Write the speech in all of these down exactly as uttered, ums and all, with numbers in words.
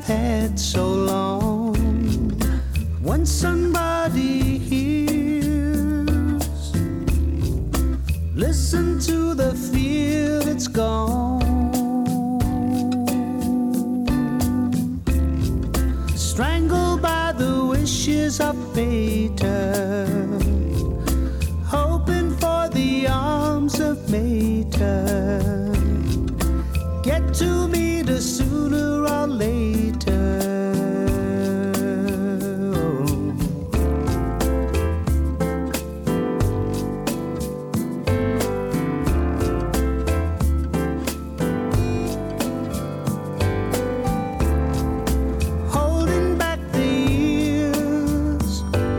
I've had so long. When somebody hears, listen to the fear that's gone. Strangled by the wishes of fate, hoping for the arms of Mater. Get to meet her sooner or later. Holding back the years,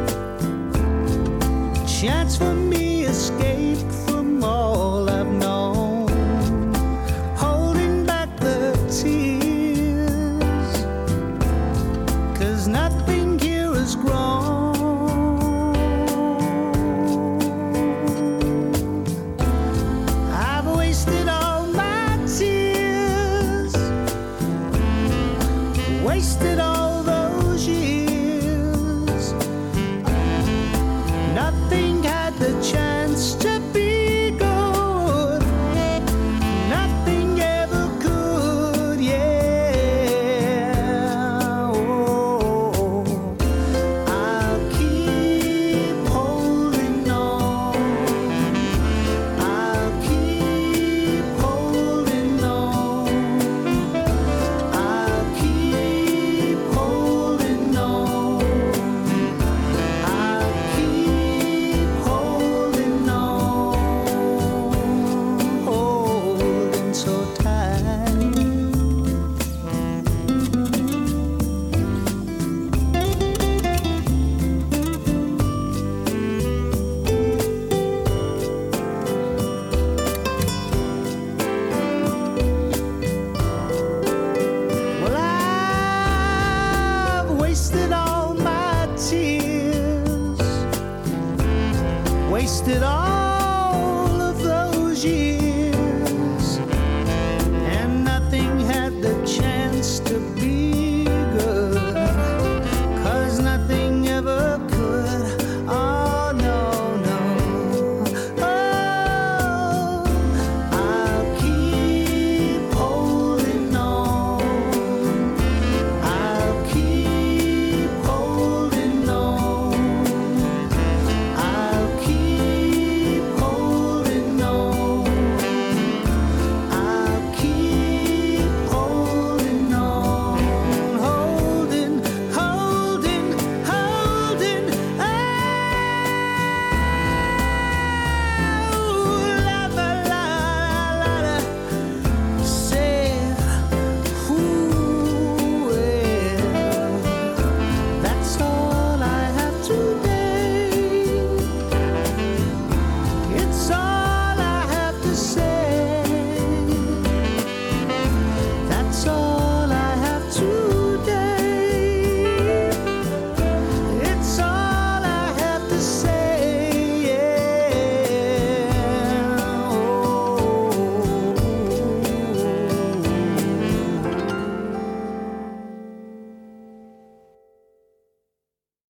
chance for me escape from all I've known. Holding back the tears, 'cause nothing here has grown. I've wasted all my tears, wasted all those years.